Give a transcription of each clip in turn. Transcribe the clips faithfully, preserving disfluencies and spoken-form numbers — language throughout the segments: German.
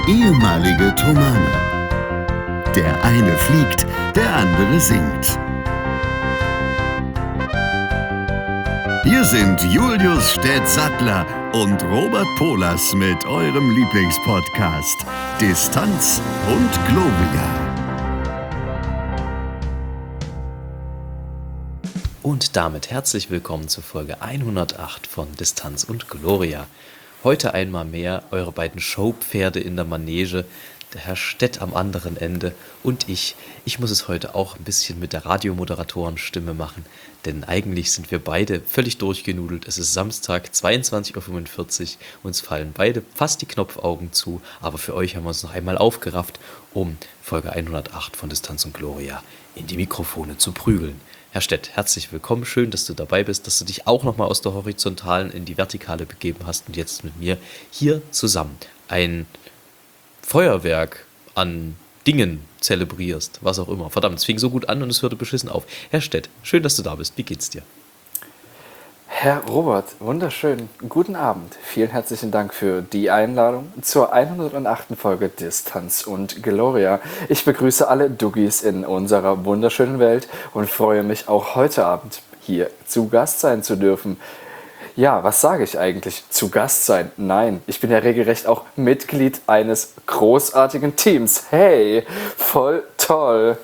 ehemalige Tomane. Der eine fliegt, der andere singt. Hier sind Julius Städtsattler und Robert Polas mit eurem Lieblingspodcast Distanz und Gloria. Und damit herzlich willkommen zur Folge hundertacht von Distanz und Gloria. Heute einmal mehr eure beiden Showpferde in der Manege, der Herr Stett am anderen Ende und ich. Ich muss es heute auch ein bisschen mit der Radiomoderatorenstimme machen, denn eigentlich sind wir beide völlig durchgenudelt. Es ist Samstag, zweiundzwanzig Uhr fünfundvierzig, uns fallen beide fast die Knopfaugen zu, aber für euch haben wir uns noch einmal aufgerafft, um Folge hundertacht von Distanz und Gloria in die Mikrofone zu prügeln. Herr Stett, herzlich willkommen, schön, dass du dabei bist, dass du dich auch nochmal aus der Horizontalen in die Vertikale begeben hast und jetzt mit mir hier zusammen ein Feuerwerk an Dingen zelebrierst, was auch immer. Verdammt, es fing so gut an und es hörte beschissen auf. Herr Stett, schön, dass du da bist. Wie geht's dir? Herr Robert, wunderschön. Guten Abend. Vielen herzlichen Dank für die Einladung zur hundertachten Folge Distanz und Gloria. Ich begrüße alle Duggis in unserer wunderschönen Welt und freue mich auch heute Abend hier zu Gast sein zu dürfen. Ja, was sage ich eigentlich? Zu Gast sein? Nein, ich bin ja regelrecht auch Mitglied eines großartigen Teams. Hey, voll toll.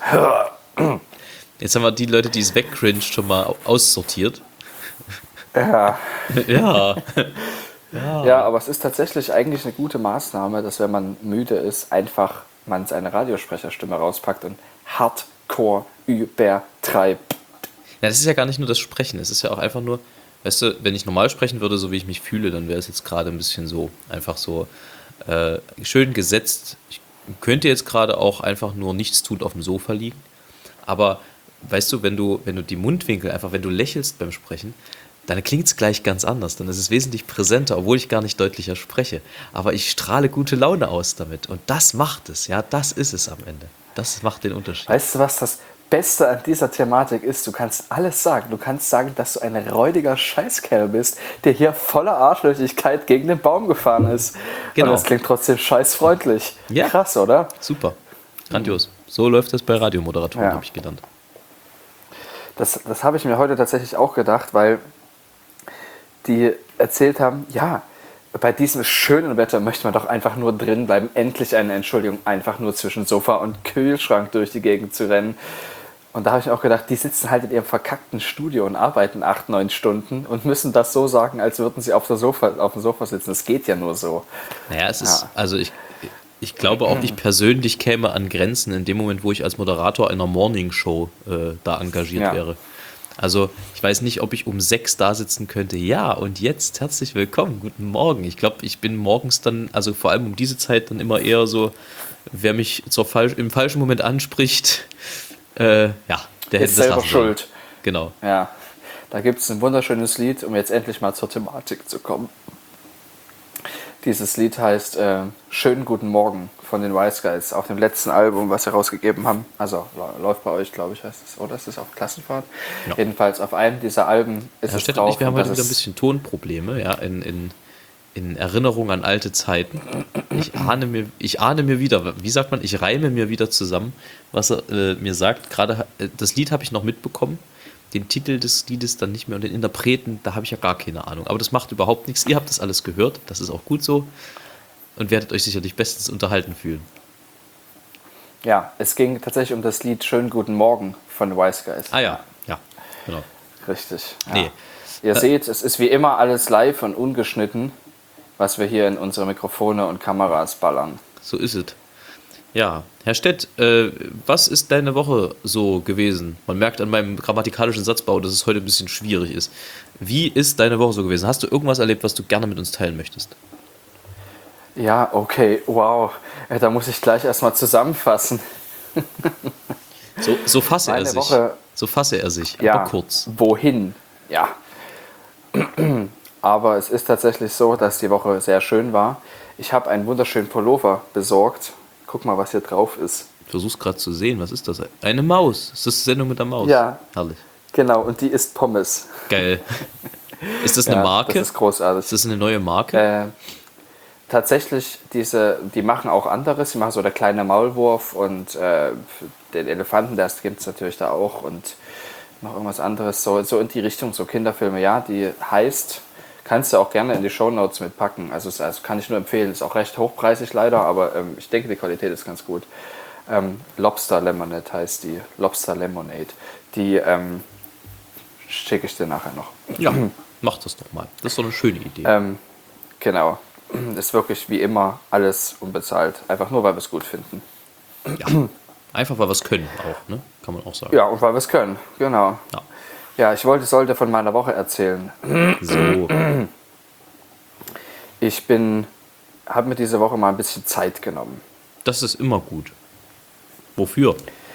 Jetzt haben wir die Leute, die es wegcringed, schon mal aussortiert. Ja. Ja. ja. Ja, aber es ist tatsächlich eigentlich eine gute Maßnahme, dass wenn man müde ist, einfach man seine Radiosprecherstimme rauspackt und hardcore übertreibt. Ja, das ist ja gar nicht nur das Sprechen, es ist ja auch einfach nur, weißt du, wenn ich normal sprechen würde, so wie ich mich fühle, dann wäre es jetzt gerade ein bisschen so, einfach so äh, schön gesetzt. Ich könnte jetzt gerade auch einfach nur nichts tun auf dem Sofa liegen, aber weißt du, wenn du, wenn du die Mundwinkel einfach, wenn du lächelst beim Sprechen, dann klingt es gleich ganz anders, dann ist es wesentlich präsenter, obwohl ich gar nicht deutlicher spreche. Aber ich strahle gute Laune aus damit und das macht es, ja, das ist es am Ende. Das macht den Unterschied. Weißt du, was das Beste an dieser Thematik ist? Du kannst alles sagen. Du kannst sagen, dass du ein räudiger Scheißkerl bist, der hier voller Arschlöchigkeit gegen den Baum gefahren ist. Genau. Und das klingt trotzdem scheißfreundlich. Ja. Krass, oder? Super, grandios. So läuft das bei Radiomoderatoren, Ja. habe ich gelernt. Das, das habe ich mir heute tatsächlich auch gedacht, weil die erzählt haben, ja, bei diesem schönen Wetter möchte man doch einfach nur drin bleiben. Endlich eine Entschuldigung, einfach nur zwischen Sofa und Kühlschrank durch die Gegend zu rennen. Und da habe ich mir auch gedacht, die sitzen halt in ihrem verkackten Studio und arbeiten acht, neun Stunden und müssen das so sagen, als würden sie auf, der Sofa, auf dem Sofa sitzen. Das geht ja nur so. Naja, es Ja. ist, also ich, ich glaube auch, ich persönlich käme an Grenzen in dem Moment, wo ich als Moderator einer Morningshow äh, da engagiert Ja. wäre. Also ich weiß nicht, ob ich um sechs da sitzen könnte. Ja, und jetzt herzlich willkommen, guten Morgen. Ich glaube, ich bin morgens dann, also vor allem um diese Zeit dann immer eher so, wer mich zur Fal- im falschen Moment anspricht, äh, ja, der hätte Ist das selber lassen sollen. schuld. Genau. Ja, da gibt es ein wunderschönes Lied, um jetzt endlich mal zur Thematik zu kommen. Dieses Lied heißt äh, Schönen guten Morgen von den Wise Guys auf dem letzten Album, was sie rausgegeben haben. Also läuft bei euch, glaube ich, heißt es. Oder ist es auf Klassenfahrt? Ja. Jedenfalls auf einem dieser Alben ist Herr es Stett drauf. und ich, wir haben und heute das wieder ein ist- bisschen Tonprobleme, ja, in, in, in Erinnerung an alte Zeiten. Ich ahne mir, ich ahne mir wieder, wie sagt man, ich reime mir wieder zusammen, was er äh, mir sagt. Gerade äh, das Lied habe ich noch mitbekommen, den Titel des Liedes dann nicht mehr und den Interpreten, da habe ich ja gar keine Ahnung. Aber das macht überhaupt nichts. Ihr habt das alles gehört, das ist auch gut so und werdet euch sicherlich bestens unterhalten fühlen. Ja, es ging tatsächlich um das Lied Schönen guten Morgen von Wise Guys. Ah ja, ja, genau. Richtig. Ja. Nee. Ihr Äh, seht, es ist wie immer alles live und ungeschnitten, was wir hier in unsere Mikrofone und Kameras ballern. So ist es. Ja, Herr Stett, äh, was ist deine Woche so gewesen? Man merkt an meinem grammatikalischen Satzbau, dass es heute ein bisschen schwierig ist. Wie ist deine Woche so gewesen? Hast du irgendwas erlebt, was du gerne mit uns teilen möchtest? Ja, okay, wow. Äh, Da muss ich gleich erstmal zusammenfassen. So, so fasse er Meine sich. Woche- So fasse er sich, Ja, aber kurz. wohin? Ja. Aber es ist tatsächlich so, dass die Woche sehr schön war. Ich habe einen wunderschönen Pullover besorgt. Guck mal, was hier drauf ist. Ich versuch's gerade zu sehen. Was ist das? Eine Maus. Ist das die Sendung mit der Maus? Ja. Herrlich. Genau, und die ist Pommes. Geil. Ist das eine Ja, Marke? Das ist großartig. Ist das eine neue Marke? Äh, tatsächlich, diese, die machen auch anderes. Die machen so der kleine Maulwurf und äh, den Elefanten, das gibt es natürlich da auch. Und noch irgendwas anderes, so, so in die Richtung, so Kinderfilme, ja, die heißt, kannst du auch gerne in die Shownotes mitpacken. Also, es, also kann ich nur empfehlen, ist auch recht hochpreisig leider, aber ähm, ich denke, die Qualität ist ganz gut. Ähm, Lobster Lemonade heißt die, Lobster Lemonade. Die ähm, schicke ich dir nachher noch. Ja, mach das doch mal. Das ist doch eine schöne Idee. Ähm, genau. Ist wirklich wie immer alles unbezahlt. Einfach nur, weil wir es gut finden. Ja. Einfach weil wir es können auch, ne? Kann man auch sagen. Ja, und weil wir es können, genau. Ja. Ja, ich wollte, sollte von meiner Woche erzählen. So. Ich bin, habe mir diese Woche mal ein bisschen Zeit genommen. Das ist immer gut. Wofür?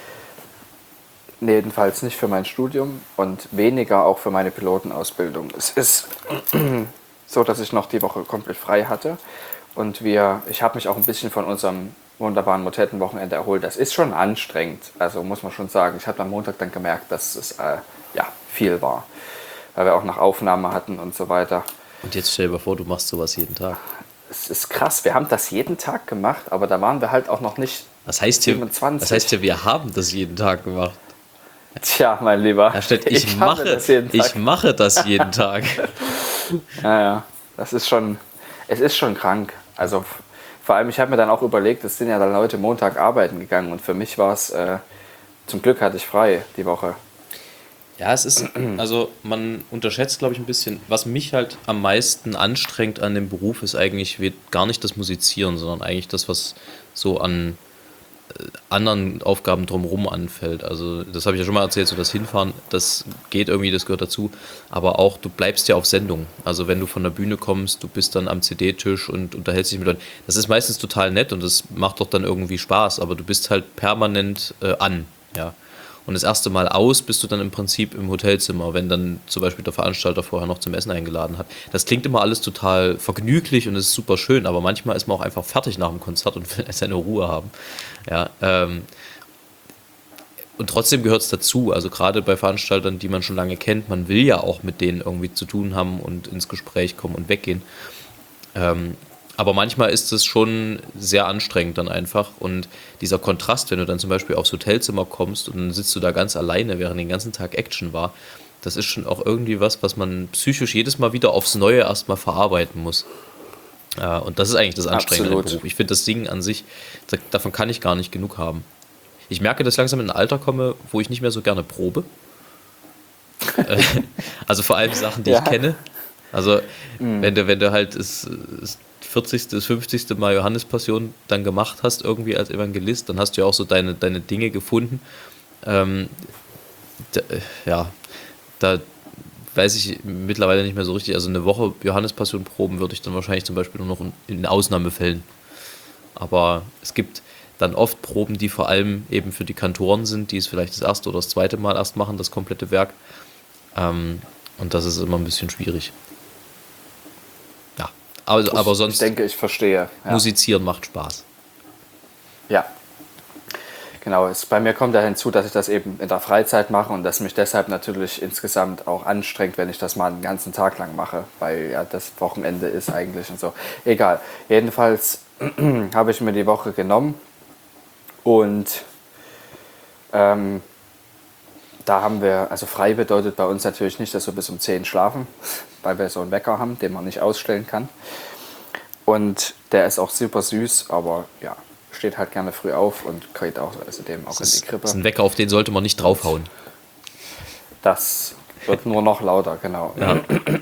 Nee, jedenfalls nicht für mein Studium und weniger auch für meine Pilotenausbildung. Es ist so, dass ich noch die Woche komplett frei hatte und wir, ich habe mich auch ein bisschen von unserem wunderbaren Motettenwochenende erholt. Das ist schon anstrengend, also muss man schon sagen. Ich habe am Montag dann gemerkt, dass es äh, ja, viel war, weil wir auch noch Aufnahme hatten und so weiter. Und jetzt stell dir mal vor, du machst sowas jeden Tag. Es ist krass, wir haben das jeden Tag gemacht, aber da waren wir halt auch noch nicht Das heißt hier, siebenundzwanzig. das heißt ja, wir haben das jeden Tag gemacht. Tja, mein Lieber. Da steht, ich, ich mache, das jeden Tag. ich mache das jeden Tag. Naja, das ist schon, es ist schon krank. Also f- vor allem, ich habe mir dann auch überlegt, es sind ja dann Leute Montag arbeiten gegangen und für mich war es, äh, zum Glück hatte ich frei die Woche. Ja, es ist, also man unterschätzt, glaube ich, ein bisschen, was mich halt am meisten anstrengt an dem Beruf, ist eigentlich we- gar nicht das Musizieren, sondern eigentlich das, was so an äh, anderen Aufgaben drumherum anfällt. Also das habe ich ja schon mal erzählt, so das Hinfahren, das geht irgendwie, das gehört dazu, aber auch, du bleibst ja auf Sendung. Also wenn du von der Bühne kommst, du bist dann am C D-Tisch und unterhältst dich mit Leuten. Das ist meistens total nett und das macht doch dann irgendwie Spaß, aber du bist halt permanent äh, an, ja. Und das erste Mal aus bist du dann im Prinzip im Hotelzimmer, wenn dann zum Beispiel der Veranstalter vorher noch zum Essen eingeladen hat. Das klingt immer alles total vergnüglich und es ist super schön, aber manchmal ist man auch einfach fertig nach dem Konzert und will seine Ruhe haben. Ja, ähm, und trotzdem gehört es dazu, also gerade bei Veranstaltern, die man schon lange kennt, man will ja auch mit denen irgendwie zu tun haben und ins Gespräch kommen und weggehen. Ähm, Aber manchmal ist es schon sehr anstrengend dann einfach und dieser Kontrast, wenn du dann zum Beispiel aufs Hotelzimmer kommst und dann sitzt du da ganz alleine, während den ganzen Tag Action war, das ist schon auch irgendwie was, was man psychisch jedes Mal wieder aufs Neue erstmal verarbeiten muss. Ja, und das ist eigentlich das Anstrengende im Absolut. Beruf. Ich finde das Singen an sich, da- davon kann ich gar nicht genug haben. Ich merke, dass ich langsam in ein Alter komme, wo ich nicht mehr so gerne probe. Äh, also vor allem Sachen, die Ja. ich kenne. Also wenn du, wenn du halt das, das vierzigste, das fünfzigste Mal Johannespassion dann gemacht hast, irgendwie als Evangelist, dann hast du ja auch so deine, deine Dinge gefunden. Ähm, da, ja, da weiß ich mittlerweile nicht mehr so richtig. Also eine Woche Johannespassion proben würde ich dann wahrscheinlich zum Beispiel nur noch in, in Ausnahmefällen. Aber es gibt dann oft Proben, die vor allem eben für die Kantoren sind, die es vielleicht das erste oder das zweite Mal erst machen, das komplette Werk. Ähm, und das ist immer ein bisschen schwierig. Ja, aber, aber Ich sonst denke, ich verstehe. Ja. musizieren macht Spaß. Ja. Genau, es, bei mir kommt da hinzu, dass ich das eben in der Freizeit mache und dass mich deshalb natürlich insgesamt auch anstrengt, wenn ich das mal einen ganzen Tag lang mache, weil ja das Wochenende ist eigentlich und so. Egal. Jedenfalls habe ich mir die Woche genommen und ähm, da haben wir, also frei bedeutet bei uns natürlich nicht, dass wir bis um zehn schlafen, weil wir so einen Wecker haben, den man nicht ausstellen kann. Und der ist auch super süß, aber ja, steht halt gerne früh auf und geht auch außerdem auch Das in die ist, Krippe. das ist ein Wecker, auf den sollte man nicht draufhauen. Das wird nur noch lauter, genau. Ja.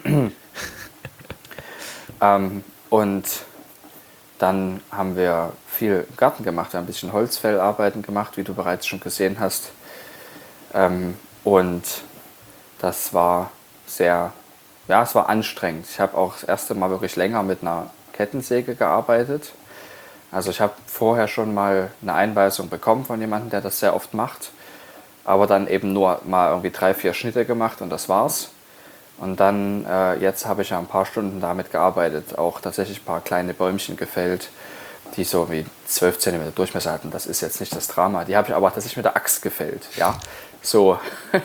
Ähm, und dann haben wir viel im Garten gemacht, wir haben ein bisschen Holzfellarbeiten gemacht, wie du bereits schon gesehen hast. Ähm, und das war sehr, ja, es war anstrengend. Ich habe auch das erste Mal wirklich länger mit einer Kettensäge gearbeitet. Also ich habe vorher schon mal eine Einweisung bekommen von jemandem, der das sehr oft macht, aber dann eben nur mal irgendwie drei, vier Schnitte gemacht und das war's. Und dann, äh, jetzt habe ich ja ein paar Stunden damit gearbeitet, auch tatsächlich ein paar kleine Bäumchen gefällt, die so wie zwölf Zentimeter Durchmesser hatten. Das ist jetzt nicht das Drama. Die habe ich aber tatsächlich mit der Axt gefällt, ja, so.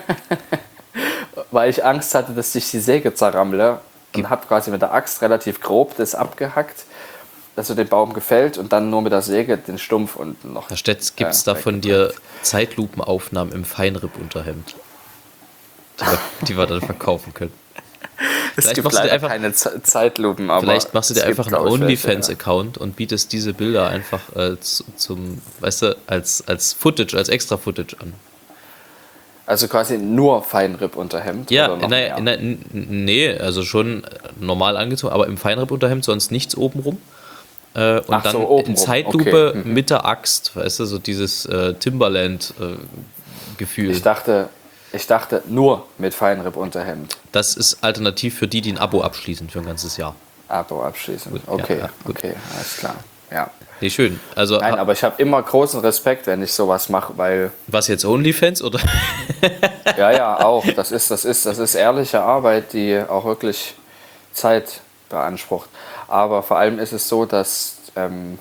Weil ich Angst hatte, dass ich die Säge zerrammle und habe quasi mit der Axt relativ grob das abgehackt. also den Baum gefällt und dann nur mit der Säge den Stumpf und noch. Herr Stetz, gibt es äh, da von dir Zeitlupenaufnahmen im Feinripp-Unterhemd, die wir, die wir dann verkaufen können? Es Vielleicht gibt machst du dir leider einfach- keine Ze- Zeitlupen, aber Vielleicht machst du dir es gibt, einfach einen glaub ich, welche, OnlyFans-Account und bietest diese Bilder einfach äh, zu, zum, weißt du, als, als Footage, als Extra-Footage an. Also quasi nur Feinripp-Unterhemd? Ja, oder noch nein, mehr? nein, nee, also schon normal angezogen, aber im Feinripp-Unterhemd sonst nichts obenrum. Äh, und Ach dann so, in obenrum, Zeitlupe okay. Mhm. mit der Axt, weißt du, so dieses äh, Timberland-Gefühl. Ich dachte, ich dachte nur mit Feinripp-Unterhemd. Das ist alternativ für die, die ein Abo abschließen für ein ganzes Jahr. Abo abschließen. Gut, Okay, ja, ja, gut. okay, alles klar. Ja. Nee, schön. Also, Nein, ha- aber ich habe immer großen Respekt, wenn ich sowas mache, weil was jetzt OnlyFans oder? ja, ja, auch. Das ist, das ist, das ist ehrliche Arbeit, die auch wirklich Zeit beansprucht. Aber vor allem ist es so, dass ähm,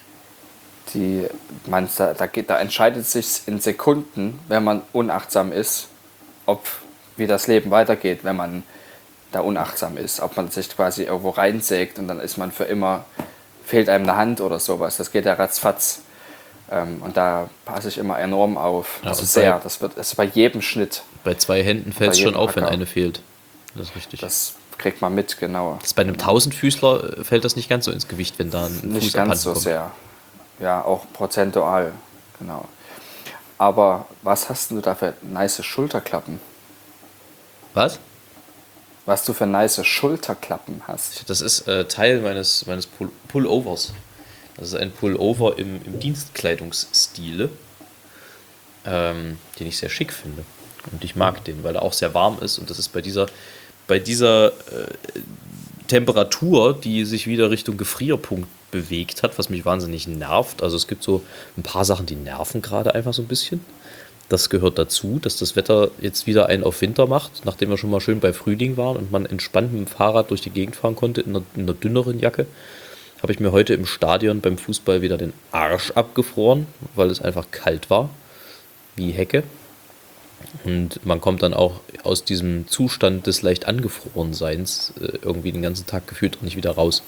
die, man, da, da, geht, da entscheidet sich in Sekunden, wenn man unachtsam ist, ob wie das Leben weitergeht, wenn man da unachtsam ist. Ob man sich quasi irgendwo reinsägt und dann ist man für immer, fehlt einem eine Hand oder sowas. Das geht ja ratzfatz. Ähm, und da passe ich immer enorm auf. Ja, Also und sehr. bei- Das wird das ist bei jedem Schnitt. Bei zwei Händen fällt es Bei schon jedem auf, wenn Acker. eine fehlt. Das ist richtig. Das Das kriegt man mit, genau. ist bei einem Tausendfüßler äh, fällt das nicht ganz so ins Gewicht, wenn da ein Nicht Fuß ganz abhanden so kommt. sehr. Ja, auch prozentual. Genau. Aber was hast du da für nice Schulterklappen? Was? Was du für nice Schulterklappen hast? Das ist äh, Teil meines, meines Pull Pullovers. Das ist ein Pullover im, im Dienstkleidungsstile, ähm, den ich sehr schick finde. Und ich mag den, weil er auch sehr warm ist. Und das ist bei dieser, bei dieser äh, Temperatur, die sich wieder Richtung Gefrierpunkt bewegt hat, was mich wahnsinnig nervt. Also es gibt so ein paar Sachen, die nerven gerade einfach so ein bisschen. Das gehört dazu, dass das Wetter jetzt wieder einen auf Winter macht, nachdem wir schon mal schön bei Frühling waren und man entspannt mit dem Fahrrad durch die Gegend fahren konnte in einer, in einer dünneren Jacke. Habe ich mir heute im Stadion beim Fußball wieder den Arsch abgefroren, weil es einfach kalt war, wie Hecke. Und man kommt dann auch aus diesem Zustand des leicht angefrorenseins äh, irgendwie den ganzen Tag gefühlt auch nicht wieder raus.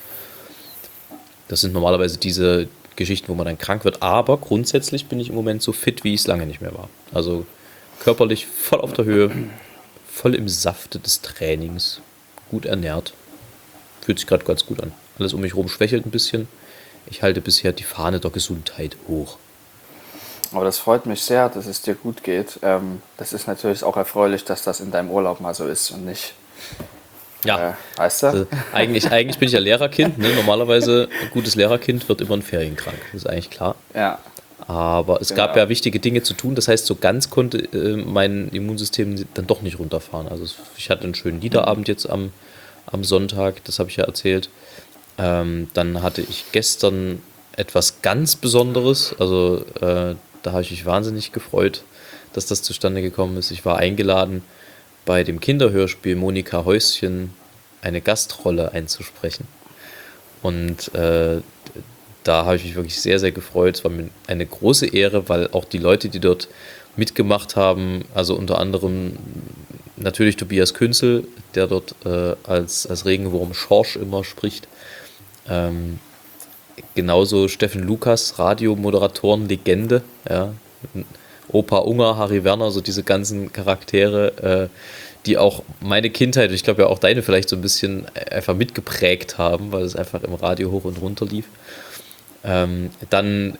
Das sind normalerweise diese Geschichten, wo man dann krank wird. Aber grundsätzlich bin ich im Moment so fit, wie ich es lange nicht mehr war. Also körperlich voll auf der Höhe, voll im Safte des Trainings, gut ernährt. Fühlt sich gerade ganz gut an. Alles um mich herum schwächelt ein bisschen. Ich halte bisher die Fahne der Gesundheit hoch. Aber das freut mich sehr, dass es dir gut geht. Ähm, das ist natürlich auch erfreulich, dass das in deinem Urlaub mal so ist und nicht, Ja, äh, weißt du? also eigentlich, eigentlich bin ich ja Lehrerkind. Ne? Normalerweise ein gutes Lehrerkind wird immer in Ferien krank. Das ist eigentlich klar. Ja, Aber es gab Genau. ja wichtige Dinge zu tun. Das heißt, so ganz konnte äh, mein Immunsystem dann doch nicht runterfahren. Also es- ich hatte einen schönen Liederabend jetzt am, am Sonntag, das habe ich ja erzählt. Ähm, dann hatte ich gestern etwas ganz Besonderes. Also äh, da habe ich mich wahnsinnig gefreut, dass das zustande gekommen ist. Ich war eingeladen, bei dem Kinderhörspiel Monika Häuschen eine Gastrolle einzusprechen. Und äh, da habe ich mich wirklich sehr, sehr gefreut. Es war mir eine große Ehre, weil auch die Leute, die dort mitgemacht haben, also unter anderem natürlich Tobias Künzel, der dort äh, als, als Regenwurm Schorsch immer spricht. Ähm, genauso Steffen Lukas, Radiomoderatoren, Legende, ja. Opa Unger, Harry Werner, so diese ganzen Charaktere, äh, die auch meine Kindheit, ich glaube ja auch deine vielleicht so ein bisschen einfach mitgeprägt haben, weil es einfach im Radio hoch und runter lief. Ähm, dann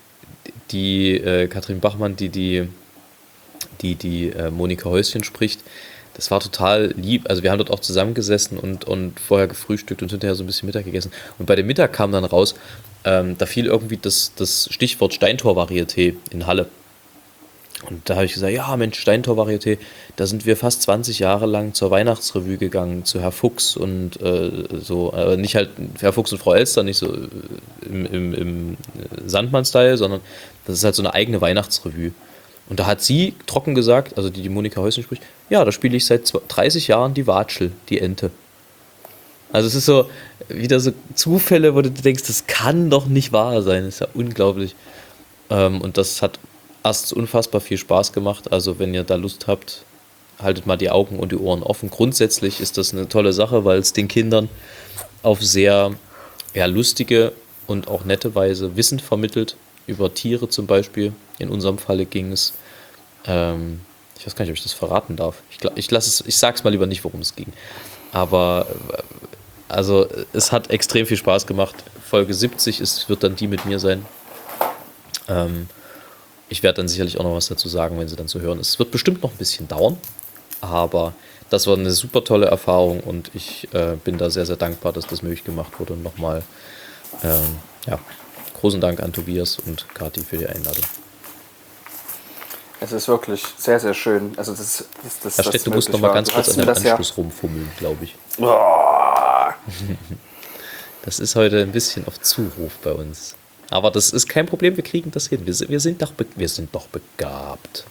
die äh, Katrin Bachmann, die die, die, die äh, Monika Häuschen spricht. Das war total lieb. Also wir haben dort auch zusammengesessen und, und vorher gefrühstückt und hinterher so ein bisschen Mittag gegessen. Und bei dem Mittag kam dann raus, ähm, da fiel irgendwie das, das Stichwort Steintor-Varieté in Halle. Und da habe ich gesagt, ja Mensch, Steintor-Varieté, da sind wir fast zwanzig Jahre lang zur Weihnachtsrevue gegangen, zu Herr Fuchs und äh, so, äh, nicht halt Herr Fuchs und Frau Elster, nicht so äh, im, im, im Sandmann-Style, sondern das ist halt so eine eigene Weihnachtsrevue. Und da hat sie trocken gesagt, also die, die Monika Häuschen spricht, ja, da spiele ich seit dreißig Jahren die Watschel, die Ente. Also es ist so wieder so Zufälle, wo du denkst, das kann doch nicht wahr sein, das ist ja unglaublich. Ähm, und das hat erst unfassbar viel Spaß gemacht. Also wenn ihr da Lust habt, haltet mal die Augen und die Ohren offen. Grundsätzlich ist das eine tolle Sache, weil es den Kindern auf sehr ja, lustige und auch netteweise Wissen vermittelt, über Tiere zum Beispiel. In unserem Falle ging es, ähm, ich weiß gar nicht, ob ich das verraten darf. Ich, glaub, ich, lass es, ich sag's mal lieber nicht, worum es ging. Aber äh, also es hat extrem viel Spaß gemacht. Folge siebzig ist, wird dann die mit mir sein. Ähm, ich werde dann sicherlich auch noch was dazu sagen, wenn sie dann zu hören ist. Es wird bestimmt noch ein bisschen dauern, aber das war eine super tolle Erfahrung und ich äh, bin da sehr, sehr dankbar, dass das möglich gemacht wurde. Und nochmal ähm, ja, großen Dank an Tobias und Kathi für die Einladung. Es ist wirklich sehr, sehr schön. Also das, das, das, Herr Stett, du musst noch mal ganz kurz an deinem Anschluss ja rumfummeln, glaube ich. Oh. Das ist heute ein bisschen auf Zuruf bei uns. Aber das ist kein Problem, wir kriegen das hin. Wir sind, wir sind, doch, be- wir sind doch begabt.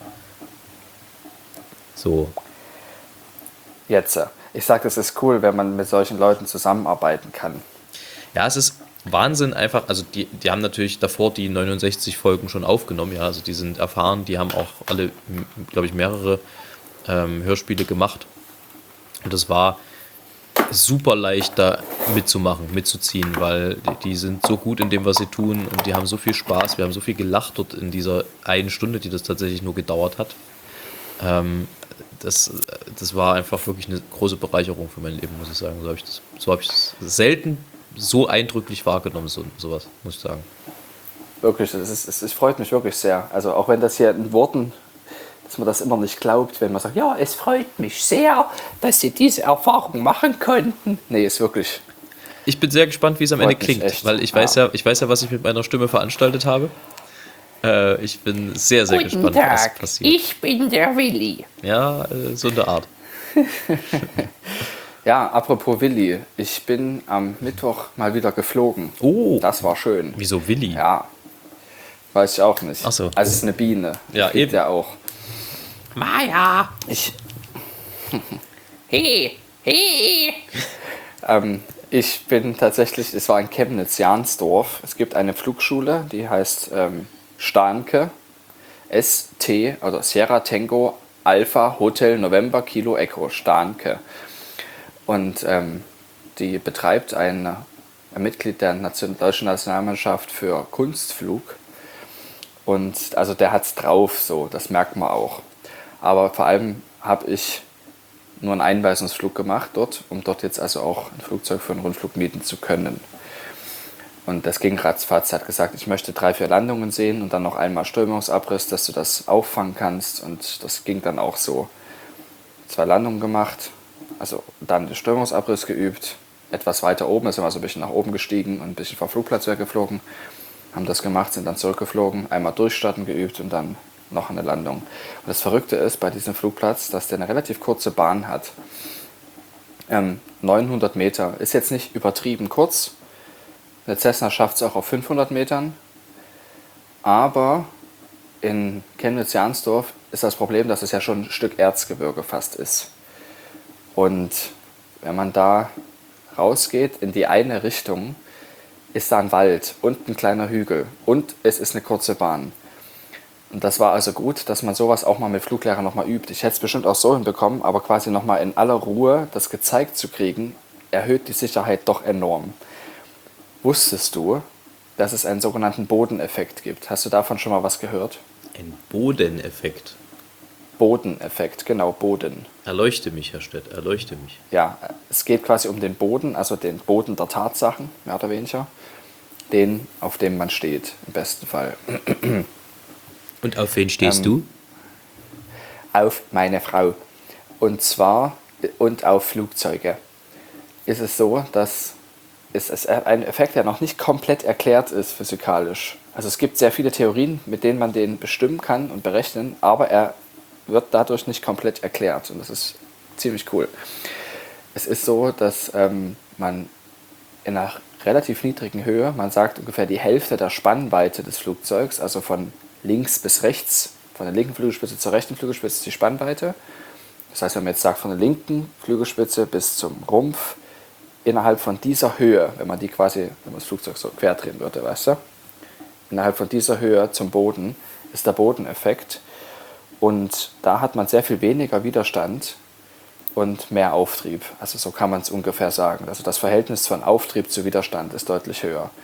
So. Jetzt, ich sage, es ist cool, wenn man mit solchen Leuten zusammenarbeiten kann. Ja, es ist Wahnsinn einfach. Also die, die haben natürlich davor die neunundsechzig Folgen schon aufgenommen. Ja, also die sind erfahren. Die haben auch alle, glaube ich, mehrere ähm, Hörspiele gemacht. Und es war super leicht, da mitzumachen, mitzuziehen, weil die, die sind so gut in dem, was sie tun und die haben so viel Spaß. Wir haben so viel gelacht dort in dieser einen Stunde, die das tatsächlich nur gedauert hat. Ähm, das, das war einfach wirklich eine große Bereicherung für mein Leben, muss ich sagen. So habe ich das, so habe ich das selten so eindrücklich wahrgenommen, so, sowas, muss ich sagen. Wirklich, es, ist, es, es freut mich wirklich sehr. Also auch wenn das hier in Worten, dass man das immer nicht glaubt, wenn man sagt, ja, es freut mich sehr, dass Sie diese Erfahrung machen konnten. Nee, ist wirklich. Ich bin sehr gespannt, wie es am Ende Freut mich klingt, echt. weil ich weiß Ja. ja, ich weiß ja, was ich mit meiner Stimme veranstaltet habe. Äh, ich bin sehr, sehr Guten gespannt, was Tag, passiert. ich bin der Willi. Ja, äh, so eine Art. Ja, apropos Willi, ich bin am Mittwoch mal wieder geflogen. Oh. Das war schön. Wieso Willi? Ja, weiß ich auch nicht. Ach so. Also es ist eine Biene. Ja, Die fliegt eben. ja auch. Maja, Ich, hey, hey. ähm, ich bin tatsächlich, es war in Chemnitz-Jansdorf. Es gibt eine Flugschule, die heißt ähm, Starnke. S T, also Sierra Tango Alpha Hotel November Kilo Echo Starnke. Und ähm, die betreibt ein, ein Mitglied der Nation, deutschen Nationalmannschaft für Kunstflug. Und also der hat's drauf, so, das merkt man auch. Aber vor allem habe ich nur einen Einweisungsflug gemacht dort, um dort jetzt also auch ein Flugzeug für einen Rundflug mieten zu können. Und das ging ratzfatz. Er hat gesagt, ich möchte drei, vier Landungen sehen und dann noch einmal Strömungsabriss, dass du das auffangen kannst. Und das ging dann auch so. Zwei Landungen gemacht, also dann den Strömungsabriss geübt. Etwas weiter oben, da sind wir also ein bisschen nach oben gestiegen und ein bisschen vom Flugplatz weggeflogen. Haben das gemacht, sind dann zurückgeflogen, einmal durchstarten geübt und dann noch eine Landung. Und das Verrückte ist bei diesem Flugplatz, dass der eine relativ kurze Bahn hat. Ähm, neunhundert Meter ist jetzt nicht übertrieben kurz. Der Cessna schafft es auch auf fünfhundert Metern. Aber in Chemnitz-Jansdorf ist das Problem, dass es ja schon ein Stück Erzgebirge fast ist. Und wenn man da rausgeht in die eine Richtung, ist da ein Wald und ein kleiner Hügel und es ist eine kurze Bahn. Und das war also gut, dass man sowas auch mal mit Fluglehrern nochmal übt. Ich hätte es bestimmt auch so hinbekommen, aber quasi nochmal in aller Ruhe das gezeigt zu kriegen, erhöht die Sicherheit doch enorm. Wusstest du, dass es einen sogenannten Bodeneffekt gibt? Hast du davon schon mal was gehört? Ein Bodeneffekt. Bodeneffekt, genau, Boden. Erleuchte mich, Herr Stett, erleuchte mich. Ja, es geht quasi um den Boden, also den Boden der Tatsachen, mehr oder weniger. Den, auf dem man steht, im besten Fall. Und auf wen stehst Ähm, du? Auf meine Frau. Und zwar, und auf Flugzeuge. Ist es so, dass es ein Effekt, der noch nicht komplett erklärt ist physikalisch. Also es gibt sehr viele Theorien, mit denen man den bestimmen kann und berechnen, aber er wird dadurch nicht komplett erklärt. Und das ist ziemlich cool. Es ist so, dass ähm, man in einer relativ niedrigen Höhe, man sagt ungefähr die Hälfte der Spannweite des Flugzeugs, also von links bis rechts, von der linken Flügelspitze zur rechten Flügelspitze ist die Spannweite. Das heißt, wenn man jetzt sagt, von der linken Flügelspitze bis zum Rumpf, innerhalb von dieser Höhe, wenn man die quasi, wenn man das Flugzeug so quer drehen würde, weißt du, innerhalb von dieser Höhe zum Boden ist der Bodeneffekt. Und da hat man sehr viel weniger Widerstand und mehr Auftrieb. Also so kann man es ungefähr sagen. Also das Verhältnis von Auftrieb zu Widerstand ist deutlich höher.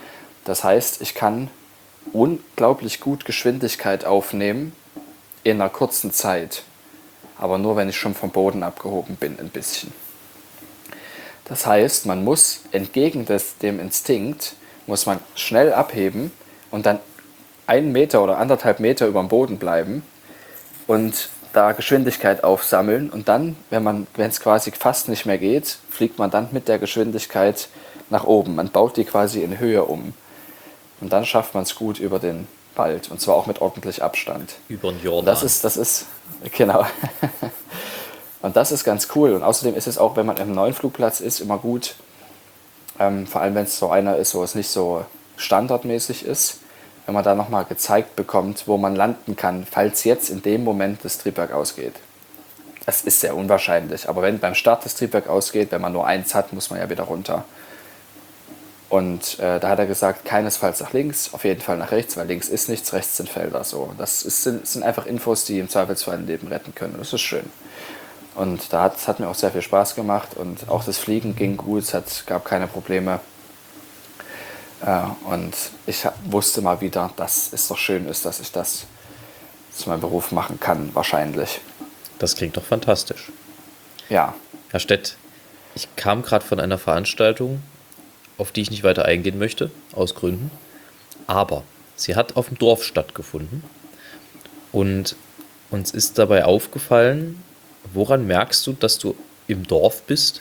Das heißt, ich kann unglaublich gut Geschwindigkeit aufnehmen in einer kurzen Zeit. Aber nur, wenn ich schon vom Boden abgehoben bin, ein bisschen. Das heißt, man muss entgegen des, dem Instinkt, muss man schnell abheben und dann einen Meter oder anderthalb Meter über dem Boden bleiben und da Geschwindigkeit aufsammeln. Und dann, wenn man, wenn es quasi fast nicht mehr geht, fliegt man dann mit der Geschwindigkeit nach oben. Man baut die quasi in Höhe um. Und dann schafft man es gut über den Wald. Und zwar auch mit ordentlich Abstand. Über den Jordan. Und das ist, das ist, genau. Und das ist ganz cool. Und außerdem ist es auch, wenn man im neuen Flugplatz ist, immer gut, ähm, vor allem wenn es so einer ist, wo es nicht so standardmäßig ist, wenn man da nochmal gezeigt bekommt, wo man landen kann, falls jetzt in dem Moment das Triebwerk ausgeht. Das ist sehr unwahrscheinlich, aber wenn beim Start das Triebwerk ausgeht, wenn man nur eins hat, muss man ja wieder runter. Und äh, da hat er gesagt, keinesfalls nach links, auf jeden Fall nach rechts, weil links ist nichts, rechts sind Felder. So. Das ist, sind, sind einfach Infos, die im Zweifelsfall ein Leben retten können. Das ist schön. Und da hat, das hat mir auch sehr viel Spaß gemacht und auch das Fliegen ging gut, es hat, gab keine Probleme. Äh, und ich hab, wusste mal wieder, dass es doch schön ist, dass ich das zu meinem Beruf machen kann, wahrscheinlich. Das klingt doch fantastisch. Ja. Herr Stett, ich kam gerade von einer Veranstaltung, auf die ich nicht weiter eingehen möchte, aus Gründen. Aber sie hat auf dem Dorf stattgefunden. Und uns ist dabei aufgefallen, woran merkst du, dass du im Dorf bist?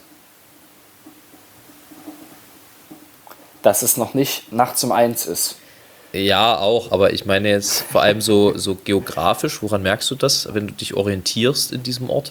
Dass es noch nicht nachts um eins ist. Ja, auch, aber ich meine jetzt vor allem so, so geografisch, woran merkst du das, wenn du dich orientierst in diesem Ort?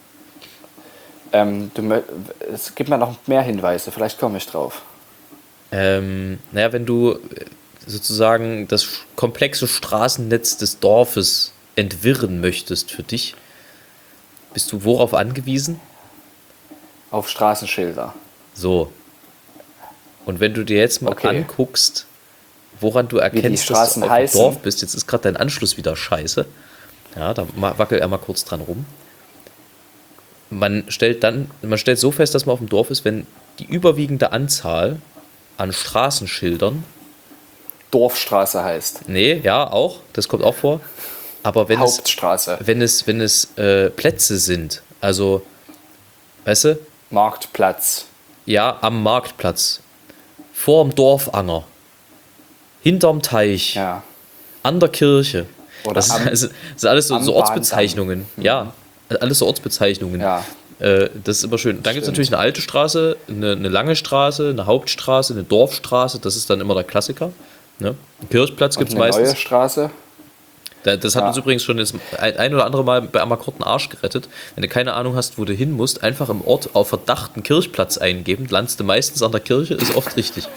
Ähm, du, es gibt mir noch mehr Hinweise, vielleicht komme ich drauf. Ähm, naja, wenn du sozusagen das komplexe Straßennetz des Dorfes entwirren möchtest für dich, bist du worauf angewiesen? Auf Straßenschilder. So. Und wenn du dir jetzt mal Okay. anguckst, woran du erkennst, dass du Straßen auf dem heißen. Dorf bist, jetzt ist gerade dein Anschluss wieder scheiße. Ja, da ma- wackelt er mal kurz dran rum. Man stellt dann, man stellt so fest, dass man auf dem Dorf ist, wenn die überwiegende Anzahl an Straßenschildern, Dorfstraße heißt. nee, ja, auch, das kommt auch vor, aber wenn es, Hauptstraße. wenn es, wenn es äh, Plätze sind, also, weißt du, Marktplatz. ja, am Marktplatz, vorm Dorfanger, hinterm Teich, Ja. an der Kirche. Oder das, am- ist, also, das sind alles so, am so Ortsbezeichnungen. Ja, alles so Ortsbezeichnungen. Ja. Äh, das ist immer schön. Dann gibt es Stimmt. natürlich eine alte Straße, eine, eine lange Straße, eine Hauptstraße, eine Dorfstraße. Das ist dann immer der Klassiker. Ne? Einen Kirchplatz gibt es Und eine meistens. neue Straße. Da- Das hat Ja. uns übrigens schon das ein, ein oder andere Mal bei Amakort den Arsch gerettet. Wenn du keine Ahnung hast, wo du hin musst, einfach im Ort auf Verdacht einen Kirchplatz eingeben. Landest du meistens an der Kirche, ist oft richtig.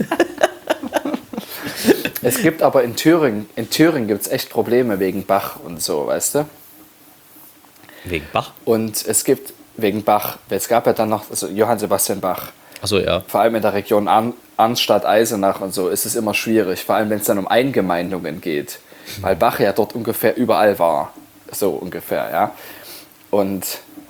Es gibt aber in Thüringen, in Thüringen gibt es echt Probleme wegen Bach und so, weißt du? Wegen Bach? Und es gibt wegen Bach, es gab ja dann noch also Johann Sebastian Bach, Achso, ja. vor allem in der Region Arn, Arnstadt, Eisenach und so, ist es immer schwierig, vor allem wenn es dann um Eingemeindungen geht, weil Bach ja dort ungefähr überall war, so ungefähr, ja. Und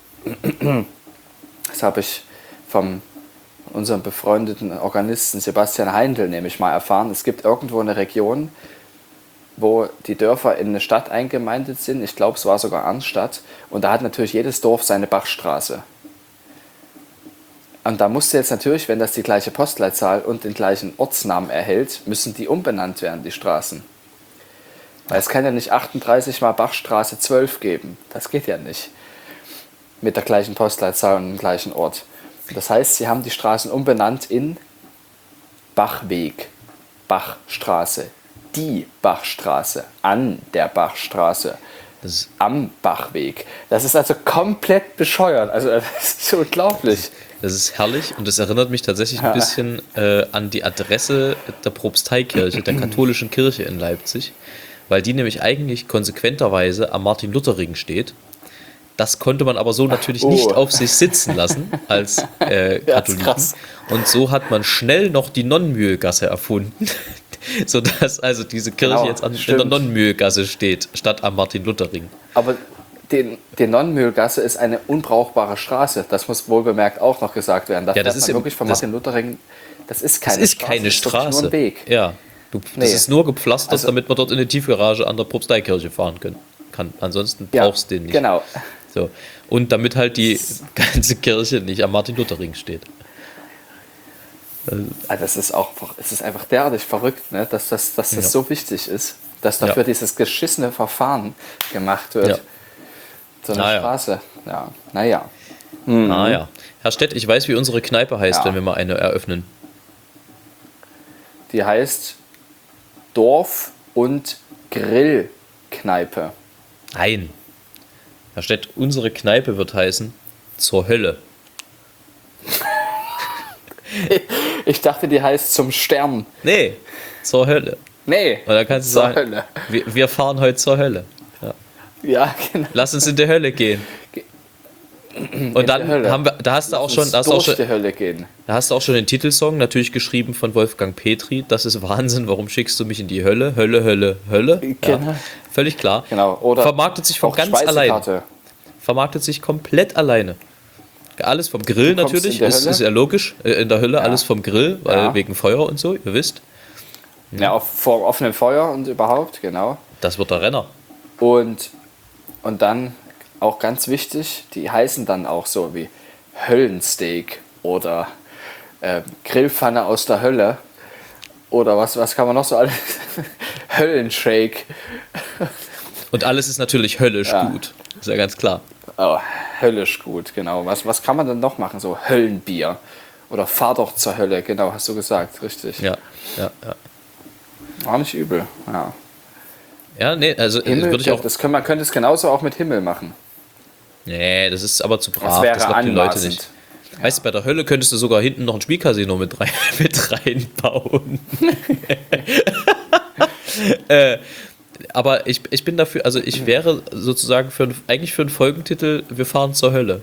das habe ich vom unserem befreundeten Organisten Sebastian Heindl nämlich mal erfahren. Es gibt irgendwo eine Region, wo die Dörfer in eine Stadt eingemeindet sind. Ich glaube, es war sogar Arnstadt. Und da hat natürlich jedes Dorf seine Bachstraße. Und da musste jetzt natürlich, wenn das die gleiche Postleitzahl und den gleichen Ortsnamen erhält, müssen die umbenannt werden, die Straßen. Weil es kann ja nicht achtunddreißig mal Bachstraße zwölf geben. Das geht ja nicht. Mit der gleichen Postleitzahl und dem gleichen Ort. Das heißt, sie haben die Straßen umbenannt in Bachweg, Bachstraße, die Bachstraße, an der Bachstraße, Das ist, am Bachweg. Das ist also komplett bescheuert. Also das ist unglaublich. das ist herrlich und das erinnert mich tatsächlich ein bisschen äh, an die Adresse der Propsteikirche, der katholischen Kirche in Leipzig, weil die nämlich eigentlich konsequenterweise am Martin-Luther-Ring steht. Das konnte man aber so natürlich Oh. nicht auf sich sitzen lassen als äh, Ja, ist Katholiken. krass. Und so hat man schnell noch die Nonnenmühlgasse erfunden, sodass also diese Kirche Genau, jetzt an, in der stimmt. Nonnenmühlgasse steht, statt am Martin-Luther-Ring. Aber die, die Nonnenmühlgasse ist eine unbrauchbare Straße. Das muss wohlbemerkt auch noch gesagt werden. Da Ja, das fährt ist man im- wirklich von das- Martin-Luther-Ring. Das ist Das keine ist Straße. keine das ist wirklich Straße. nur ein Weg. Ja. Du, das Nee. ist nur gepflastert, Also- damit man dort in die Tiefgarage an der Propsteikirche fahren können, kann. Ansonsten Ja, brauchst du den nicht. Genau. So. Und damit halt die ganze Kirche nicht am Martin-Luther-Ring steht. Ah, das ist auch, es ist einfach derartig verrückt, ne? dass das, dass das Ja. so wichtig ist, dass dafür Ja. dieses geschissene Verfahren gemacht wird. Ja. So eine Naja. Straße. Ja, naja. Ah ja. Herr Stett, ich weiß, wie unsere Kneipe heißt, Ja. wenn wir mal eine eröffnen. Die heißt Dorf- und Grillkneipe. Nein. Herr Stett, unsere Kneipe wird heißen Zur Hölle. Ich dachte, die heißt zum Stern. Nee, zur Hölle. Nee, Und dann kannst du zur sagen, Hölle. Wir, wir fahren heute zur Hölle. Ja. Ja, genau. Lass uns in die Hölle gehen. Und dann die Hölle. haben wir, da hast du auch schon, da hast du auch durch schon, die Hölle gehen. da hast du auch schon den Titelsong, natürlich geschrieben von Wolfgang Petri. Das ist Wahnsinn, warum schickst du mich in die Hölle? Hölle, Hölle, Hölle. Genau. Ja, völlig klar. Genau. Oder Vermarktet sich von auch ganz alleine. Speisekarte. Vermarktet sich komplett alleine. Alles vom Grill Du kommst natürlich, in der ist, Hölle? ist ja logisch. Äh, In der Hölle alles vom Grill, weil Ja. wegen Feuer und so, ihr wisst. Ja, auf, vor offenem Feuer und überhaupt, genau. Das wird der Renner. Und, und dann auch ganz wichtig, die heißen dann auch so wie Höllensteak oder äh, Grillpfanne aus der Hölle. Oder was, was kann man noch so alles? Höllenshake. Und alles ist natürlich höllisch Ja. gut. Ist ja ganz klar. Oh, höllisch gut, genau. Was, was kann man denn noch machen? So Höllenbier. Oder fahr doch zur Hölle, genau, hast du gesagt, richtig. Ja, ja, ja. War nicht übel, ja. Ja, nee, also äh, Himmel, würde ich auch. das können, man könnte es genauso auch mit Himmel machen. Nee, das ist aber zu brav. Das wäre glauben die Leute anmaßend. nicht. Weißt du, bei der Hölle könntest du sogar hinten noch ein Spielcasino mit, rein, mit reinbauen. äh, aber ich, ich bin dafür, also ich wäre sozusagen für ein, eigentlich für einen Folgentitel, wir fahren zur Hölle.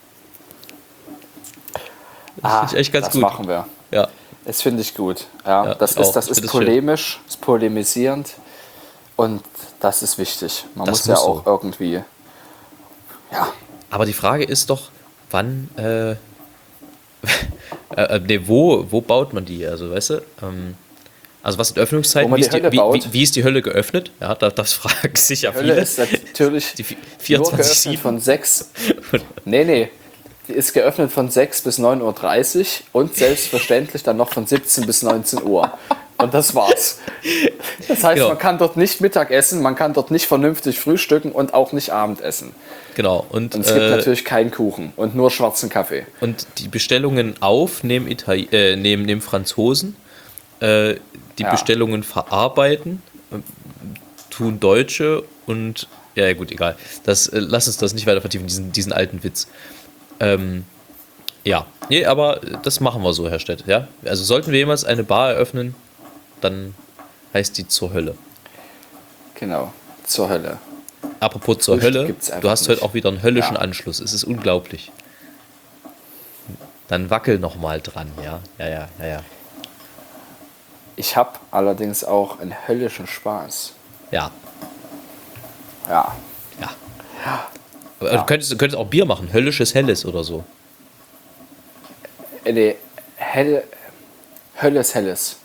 Das Ah, finde ich echt ganz das gut. machen wir. Ja, Das finde ich gut. Ja, Ja, das ich ist, auch. das Ich ist finde das schön. polemisch, ist polemisierend und das ist wichtig. Man Das muss ja muss auch so. irgendwie. Ja, aber die Frage ist doch, wann, äh, äh, äh, nee, wo, wo baut man die? Also, weißt du, ähm, also was sind Öffnungszeiten? Wo man Wie die ist, die, Hölle wie, baut? wie, wie ist die Hölle geöffnet? Ja, das, das fragen sich ja Hölle viele. ist natürlich Die vi- nur vierundzwanzig geöffnet sieben. von sechs. Nee, nee. Die ist geöffnet von sechs bis neun Uhr dreißig und selbstverständlich dann noch von siebzehn bis neunzehn Uhr. Und das war's. Das heißt, Genau. man kann dort nicht Mittag essen, man kann dort nicht vernünftig frühstücken und auch nicht Abend essen. Genau. Und, Und es gibt äh, natürlich keinen Kuchen und nur schwarzen Kaffee. und die Bestellungen auf nehmen, Itali äh, nehmen, nehmen Franzosen, äh, die Ja. Bestellungen verarbeiten, äh, tun Deutsche und ja, gut, egal. Das, äh, lass uns das nicht weiter vertiefen, diesen, diesen alten Witz. Ähm, ja, nee, aber das machen wir so, Herr Stett. Ja? Also sollten wir jemals eine Bar eröffnen, dann heißt die zur Hölle. Genau, zur Hölle. Apropos zur Frühstück Hölle, gibt's einfach du hast heute nicht. auch wieder einen höllischen Ja. Anschluss. Es ist unglaublich. Dann wackel noch mal dran, ja. Ja, ja, ja, ja. Ich habe allerdings auch einen höllischen Spaß. Ja, Ja. ja. Aber Du, könntest, du könntest auch Bier machen, höllisches Helles oder so. Äh, Nee, helle, Hölles Helles.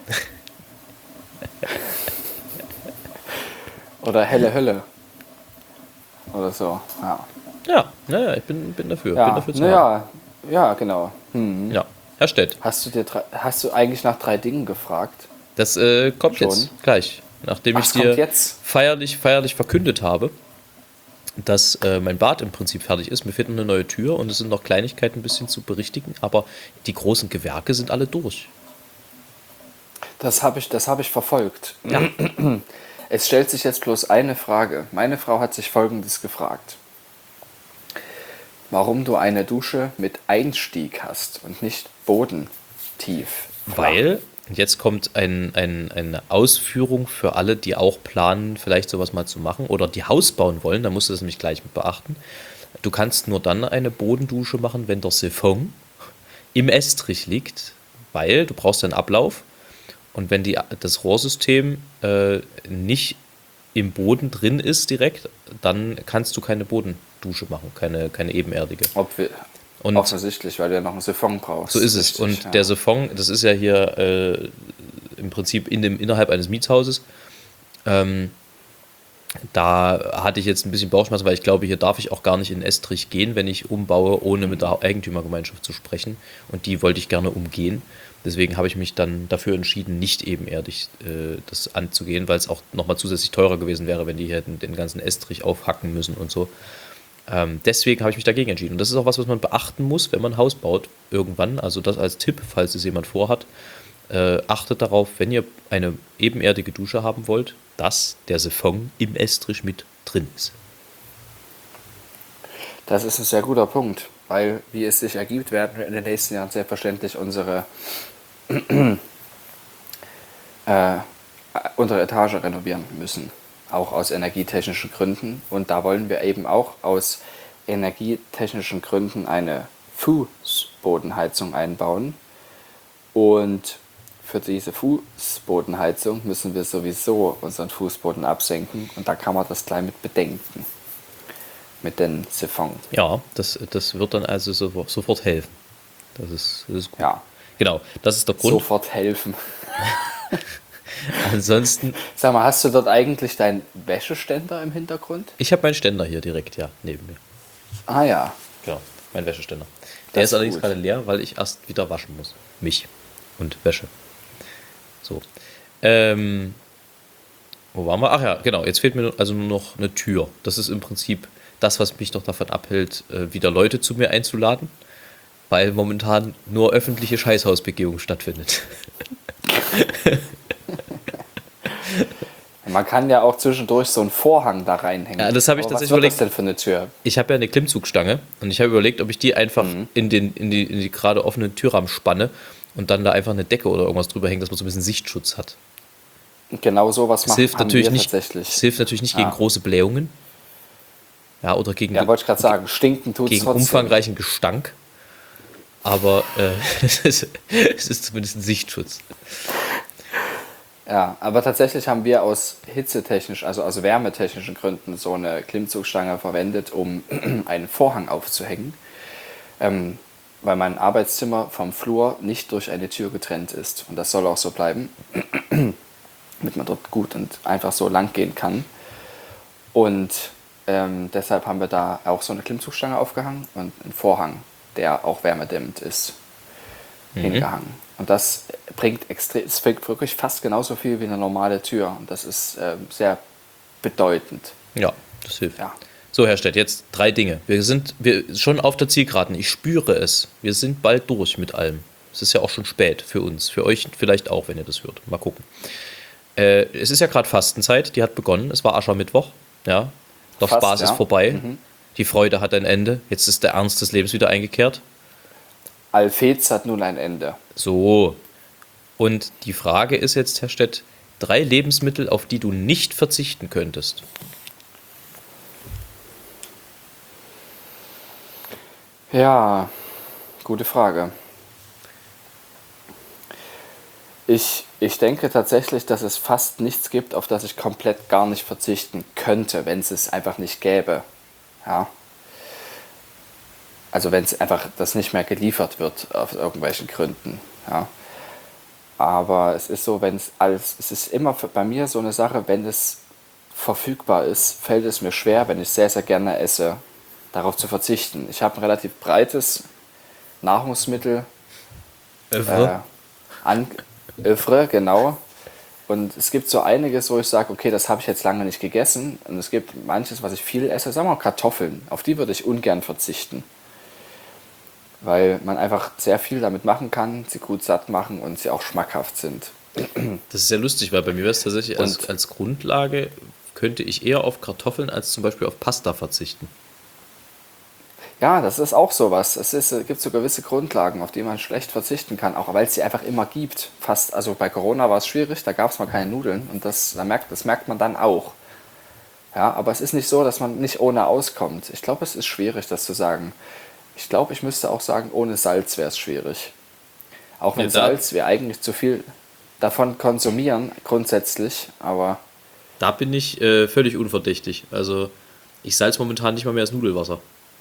Oder helle Hölle. Oder so, ja. Ja, naja, ich bin, bin dafür. bin Ja, dafür zu haben. naja, ja, genau. Hm. Ja, Herr Stett, Hast du dir drei, hast du eigentlich nach drei Dingen gefragt? das äh, kommt Schon? jetzt gleich. Nachdem Ach, ich es dir kommt jetzt? feierlich, feierlich verkündet habe, dass äh, mein Bad im Prinzip fertig ist. Mir fehlt noch eine neue Tür und es sind noch Kleinigkeiten ein bisschen zu berichtigen, aber die großen Gewerke sind alle durch. Das habe ich, das hab ich verfolgt. Ja. Es stellt sich jetzt bloß eine Frage. Meine Frau hat sich Folgendes gefragt. Warum du eine Dusche mit Einstieg hast und nicht bodentief. flach. Weil, jetzt kommt ein, ein, eine Ausführung für alle, die auch planen, vielleicht sowas mal zu machen oder die Haus bauen wollen, da musst du das nämlich gleich mit beachten. Du kannst nur dann eine Bodendusche machen, wenn der Siphon im Estrich liegt, weil du brauchst einen Ablauf und wenn die, das Rohrsystem äh, nicht im Boden drin ist direkt, dann kannst du keine Bodendusche machen, keine, keine ebenerdige. Ob wir, Und offensichtlich, weil du ja noch einen Siphon brauchst. so ist es. Richtig, Und ja. der Siphon, das ist ja hier äh, im Prinzip in dem, innerhalb eines Mietshauses. Ähm, da hatte ich jetzt ein bisschen Bauchschmerzen, weil ich glaube, hier darf ich auch gar nicht in Estrich gehen, wenn ich umbaue, ohne mit der Eigentümergemeinschaft zu sprechen. Und die wollte ich gerne umgehen. Deswegen habe ich mich dann dafür entschieden, nicht ebenerdig äh, das anzugehen, weil es auch nochmal zusätzlich teurer gewesen wäre, wenn die hier den, den ganzen Estrich aufhacken müssen und so. Ähm, deswegen habe ich mich dagegen entschieden. Und das ist auch was, was man beachten muss, wenn man ein Haus baut irgendwann. Also das als Tipp, falls es jemand vorhat. Äh, achtet darauf, wenn ihr eine ebenerdige Dusche haben wollt, dass der Siphon im Estrich mit drin ist. Das ist ein sehr guter Punkt, weil, wie es sich ergibt, werden wir in den nächsten Jahren selbstverständlich unsere, äh, unsere Etage renovieren müssen. Auch aus energietechnischen Gründen. Und da wollen wir eben auch aus energietechnischen Gründen eine Fußbodenheizung einbauen. Und für diese Fußbodenheizung müssen wir sowieso unseren Fußboden absenken. Und da kann man das gleich mit bedenken. Mit den Siphon. Ja, das, das wird dann also sofort, sofort helfen. Das ist, das ist gut. Ja, Genau, das ist der Grund. sofort helfen. Ansonsten, Sag mal, hast du dort eigentlich deinen Wäscheständer im Hintergrund? ich habe meinen Ständer hier direkt, ja, neben mir. Ah ja, Genau, mein Wäscheständer. Der Das ist ist allerdings gut. gerade leer, weil ich erst wieder waschen muss. Mich und Wäsche. So. Ähm, wo waren wir? Ach ja, genau. Jetzt fehlt mir also nur noch eine Tür. Das ist im Prinzip das, was mich noch davon abhält, äh, wieder Leute zu mir einzuladen, weil momentan nur öffentliche Scheißhausbegehung stattfindet. man kann ja auch zwischendurch so einen Vorhang da reinhängen. Ja, das habe ich Aber tatsächlich was wird überlegt. das denn für eine Tür? Ich habe ja eine Klimmzugstange und ich habe überlegt, ob ich die einfach Mhm. in, den, in die, in die gerade offenen Türrahmen spanne und dann da einfach eine Decke oder irgendwas drüber hängt, dass man so ein bisschen Sichtschutz hat. Genau sowas Es machen hilft haben natürlich wir nicht, tatsächlich. es hilft natürlich nicht gegen Ja. große Blähungen. Ja, oder gegen, Ja, wollte ich gerade sagen, stinken tut es gegen trotzdem. umfangreichen Gestank. Aber äh, es, ist, es ist zumindest ein Sichtschutz. Ja, aber tatsächlich haben wir aus hitzetechnisch, also aus wärmetechnischen Gründen so eine Klimmzugstange verwendet, um einen Vorhang aufzuhängen, ähm, weil mein Arbeitszimmer vom Flur nicht durch eine Tür getrennt ist. Und das soll auch so bleiben, damit man dort gut und einfach so lang gehen kann. Und ähm, deshalb haben wir da auch so eine Klimmzugstange aufgehangen und einen Vorhang, der auch wärmedämmend ist, hingehangen. Und das bringt extrem, es bringt wirklich fast genauso viel wie eine normale Tür. Und das ist ähm, sehr bedeutend. Ja, das hilft. Ja. So, Herr Stett, jetzt drei Dinge. Wir sind wir schon auf der Zielgeraden. Ich spüre es. Wir sind bald durch mit allem. Es ist ja auch schon spät für uns. Für euch vielleicht auch, wenn ihr das hört. Mal gucken. Äh, es ist ja gerade Fastenzeit. Die hat begonnen. Es war Aschermittwoch. Ja. Der Fast, Spaß ja. ist vorbei. Mhm. Die Freude hat ein Ende. Jetzt ist der Ernst des Lebens wieder eingekehrt. Alfez hat nun ein Ende. So. Und die Frage ist jetzt, Herr Stett, drei Lebensmittel, auf die du nicht verzichten könntest. Ja, gute Frage. Ich, ich denke tatsächlich, dass es fast nichts gibt, auf das ich komplett gar nicht verzichten könnte, wenn es es einfach nicht gäbe. Ja. Also wenn es einfach das nicht mehr geliefert wird aus irgendwelchen Gründen. Ja. Aber es ist so, wenn es alles, es ist immer für- bei mir so eine Sache, wenn es verfügbar ist, fällt es mir schwer, wenn ich sehr, sehr gerne esse, darauf zu verzichten. Ich habe ein relativ breites Nahrungsmittel äh, an Övre, genau. Und es gibt so einiges, wo ich sage, okay, das habe ich jetzt lange nicht gegessen. Und es gibt manches, was ich viel esse, sagen wir mal Kartoffeln. Auf die würde ich ungern verzichten. Weil man einfach sehr viel damit machen kann, sie gut satt machen und sie auch schmackhaft sind. Das ist sehr lustig, weil bei mir wäre es tatsächlich als, Und- als Grundlage, könnte ich eher auf Kartoffeln als zum Beispiel auf Pasta verzichten. Ja, das ist auch sowas. Es ist, äh, gibt so gewisse Grundlagen, auf die man schlecht verzichten kann, auch weil es sie einfach immer gibt. Fast, also bei Corona war es schwierig, da gab es mal keine Nudeln und das, da merkt, das merkt man dann auch. Ja, aber es ist nicht so, dass man nicht ohne auskommt. Ich glaube, es ist schwierig, das zu sagen. Ich glaube, ich müsste auch sagen, ohne Salz wäre es schwierig. Auch wenn Ja, da- Salz wir eigentlich zu viel davon konsumieren, grundsätzlich, aber Da bin ich äh, völlig unverdächtig. Also ich salz momentan nicht mal mehr das Nudelwasser.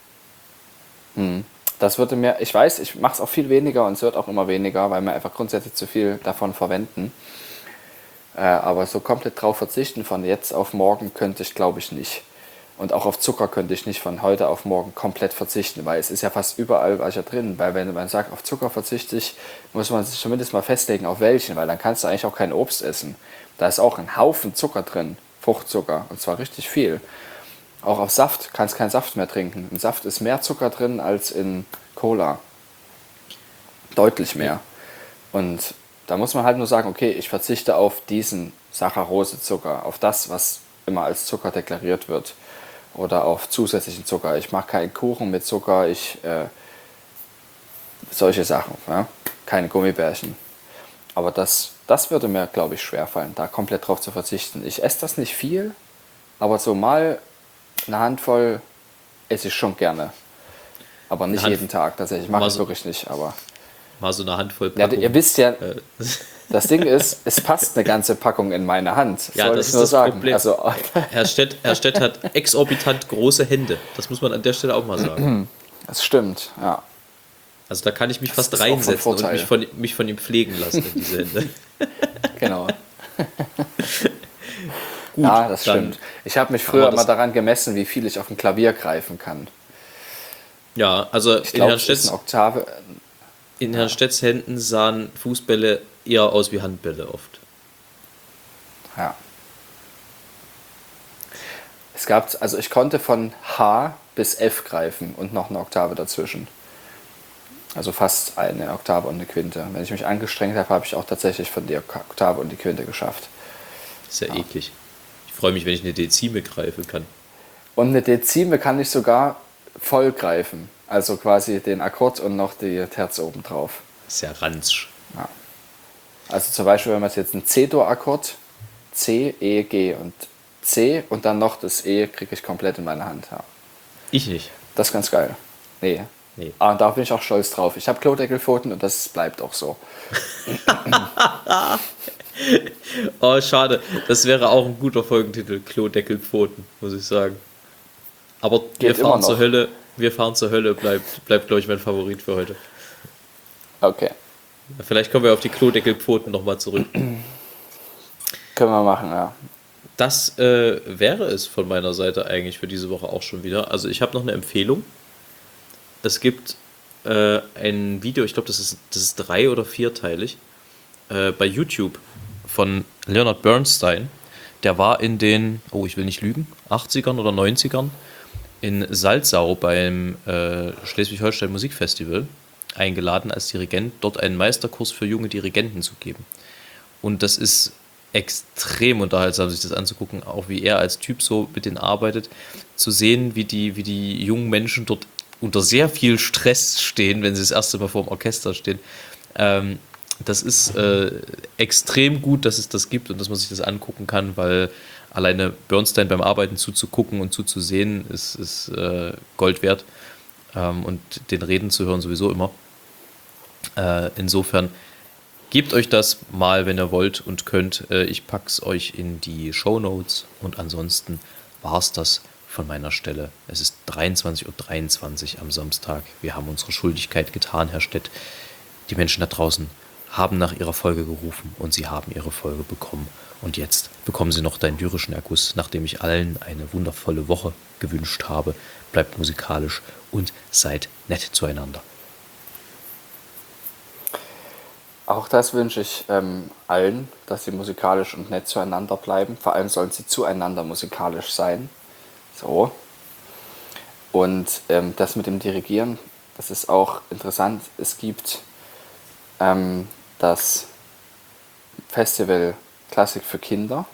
Das würde mir, ich weiß, ich mache es auch viel weniger und es wird auch immer weniger, weil wir einfach grundsätzlich zu viel davon verwenden. Äh, aber so komplett drauf verzichten von jetzt auf morgen könnte ich, glaube ich, nicht. Und auch auf Zucker könnte ich nicht von heute auf morgen komplett verzichten, weil es ist ja fast überall was ja drin. Weil wenn man sagt, auf Zucker verzichte ich, muss man sich zumindest mal festlegen, auf welchen, weil dann kannst du eigentlich auch kein Obst essen. Da ist auch ein Haufen Zucker drin, Fruchtzucker, und zwar richtig viel. Auch auf Saft kannst du keinen Saft mehr trinken. Im Saft ist mehr Zucker drin als in Cola. Deutlich mehr. Und da muss man halt nur sagen, okay, ich verzichte auf diesen Saccharose-Zucker, auf das, was immer als Zucker deklariert wird. Oder auf zusätzlichen Zucker. Ich mache keinen Kuchen mit Zucker, ich äh, solche Sachen. Ja? Keine Gummibärchen. Aber das, das würde mir, glaube ich, schwerfallen, da komplett drauf zu verzichten. Ich esse das nicht viel, aber so mal eine Handvoll esse ich schon gerne. Aber nicht Hand- jeden Tag tatsächlich. Ich mache Mal es so- wirklich nicht. Aber Mal so eine Handvoll ja, Packung. ihr wisst ja, äh, das Ding ist, es passt eine ganze Packung in meine Hand. Ja, Soll das ich ist nur das sagen. Problem. Also, Herr Stett, Herr Stett hat exorbitant große Hände. Das muss man an der Stelle auch mal sagen. das stimmt, ja. Also da kann ich mich Das fast ist auch von reinsetzen und Vorteil. mich von, mich von ihm pflegen lassen in diese Hände. Genau. Gut, Ja, das dann- stimmt. Ich habe mich früher Aber das- immer daran gemessen, wie viel ich auf dem Klavier greifen kann. Ja, also Ich in glaube, Herrn, es ist Stetts, eine Oktave. in Herrn Stetts Händen sahen Fußbälle eher aus wie Handbälle oft. Ja. Es gab, also ich konnte von H bis F greifen und noch eine Oktave dazwischen. Also fast eine Oktave und eine Quinte. Wenn ich mich angestrengt habe, habe ich auch tatsächlich von der Oktave und die Quinte geschafft. Ist ja, eklig. Ich freue mich, wenn ich eine Dezime greifen kann. Und eine Dezime kann ich sogar voll greifen. Also quasi den Akkord und noch die Terz oben drauf. Ist ja ranzsch. Also zum Beispiel, wenn man jetzt einen C-Dur-Akkord, C, E, G und C und dann noch das E, kriege ich komplett in meine Hand. Ja. Ich nicht. Das ist ganz geil. Nee. Nee. Ah, und da bin ich auch stolz drauf. Ich habe Klodeckelpfoten und das bleibt auch so. Oh, schade. Das wäre auch ein guter Folgentitel. Klodeckelpfoten, muss ich sagen. Aber wir Geht immer fahren noch. zur Hölle. Wir fahren zur Hölle bleibt, bleibt glaube ich, mein Favorit für heute. Okay. Vielleicht kommen wir auf die Klodeckelpfoten nochmal zurück. Können wir machen, ja. Das äh, wäre es von meiner Seite eigentlich für diese Woche auch schon wieder. Also ich habe noch eine Empfehlung. Es gibt äh, ein Video, ich glaube, das ist, das ist drei- oder vierteilig, äh, bei YouTube von Leonard Bernstein. Der war in den, oh, ich will nicht lügen, achtzigern oder neunzigern in Salzau beim äh, Schleswig-Holstein Musikfestival eingeladen als Dirigent, dort einen Meisterkurs für junge Dirigenten zu geben. Und das ist extrem unterhaltsam, sich das anzugucken, auch wie er als Typ so mit denen arbeitet, zu sehen, wie die, wie die jungen Menschen dort unter sehr viel Stress stehen, wenn sie das erste Mal vor dem Orchester stehen. Ähm, das ist äh, extrem gut, dass es das gibt und dass man sich das angucken kann, weil alleine Bernstein beim Arbeiten zuzugucken und zuzusehen ist, ist äh, Gold wert. Ähm, und den Reden zu hören sowieso immer. Äh, insofern gebt euch das mal, wenn ihr wollt und könnt. Äh, ich pack's euch in die Shownotes und ansonsten war's das von meiner Stelle. Es ist dreiundzwanzig Uhr dreiundzwanzig am Samstag. Wir haben unsere Schuldigkeit getan, Herr Stett. Die Menschen da draußen haben nach ihrer Folge gerufen und sie haben ihre Folge bekommen. Und jetzt bekommen sie noch deinen lyrischen Erguss, nachdem ich allen eine wundervolle Woche gewünscht habe. Bleibt musikalisch und seid nett zueinander. Auch das wünsche ich ähm, allen, dass sie musikalisch und nett zueinander bleiben. Vor allem sollen sie zueinander musikalisch sein. So. Und ähm, das mit dem Dirigieren, das ist auch interessant. Es gibt ähm, das Festival Klassik für Kinder.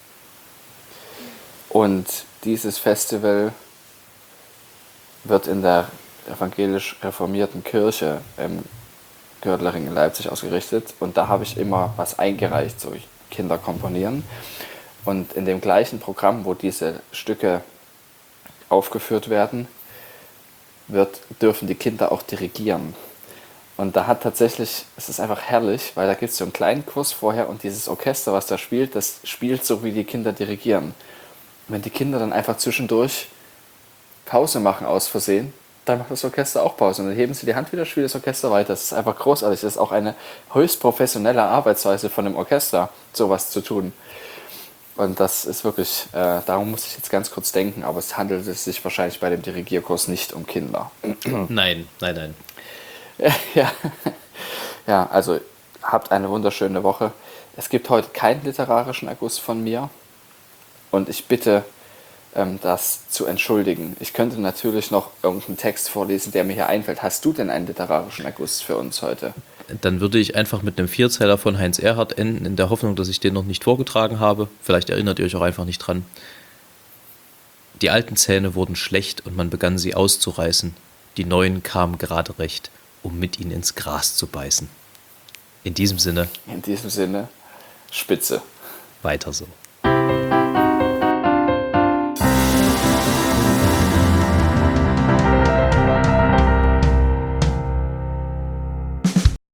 Und dieses Festival wird in der evangelisch reformierten Kirche im Gördlering in Leipzig ausgerichtet. Und da habe ich immer was eingereicht, so Kinder komponieren. Und in dem gleichen Programm, wo diese Stücke aufgeführt werden, wird, dürfen die Kinder auch dirigieren. Und da hat tatsächlich, es ist einfach herrlich, weil da gibt es so einen kleinen Kurs vorher und dieses Orchester, was da spielt, das spielt so, wie die Kinder dirigieren. Und wenn die Kinder dann einfach zwischendurch Pause machen aus Versehen, dann macht das Orchester auch Pause. Und dann heben sie die Hand wieder, spielt das Orchester weiter. Das ist einfach großartig. Das ist auch eine höchst professionelle Arbeitsweise von einem Orchester, sowas zu tun. Und das ist wirklich, äh, darum muss ich jetzt ganz kurz denken, aber es handelt es sich wahrscheinlich bei dem Dirigierkurs nicht um Kinder. Nein, nein, nein. Ja, ja, also habt eine wunderschöne Woche. Es gibt heute keinen literarischen Erguss von mir und ich bitte, ähm, das zu entschuldigen. Ich könnte natürlich noch irgendeinen Text vorlesen, der mir hier einfällt. Hast du denn einen literarischen Erguss für uns heute? Dann würde ich einfach mit einem Vierzeiler von Heinz Erhardt enden, in der Hoffnung, dass ich den noch nicht vorgetragen habe. Vielleicht erinnert ihr euch auch einfach nicht dran. Die alten Zähne wurden schlecht und man begann sie auszureißen. Die neuen kamen gerade recht, um mit ihnen ins Gras zu beißen. In diesem Sinne, In diesem Sinne, Spitze. weiter so.